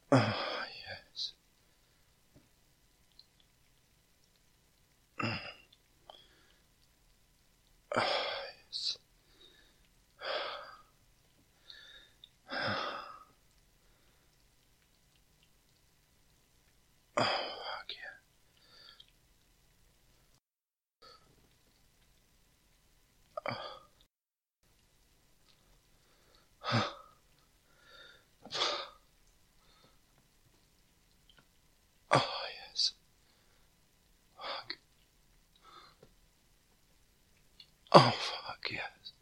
Oh, yes. Oh, yes. Oh, fuck yeah. Oh, yes. Fuck. Oh, fuck yes.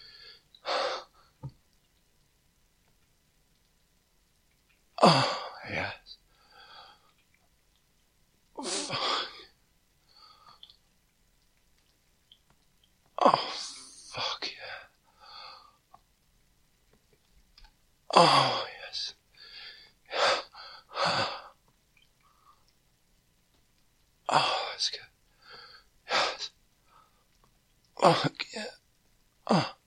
Oh, yes. Fuck. Oh, fuck yeah. Oh, yes. Oh, that's good. Yes. Fuck yeah. Oh.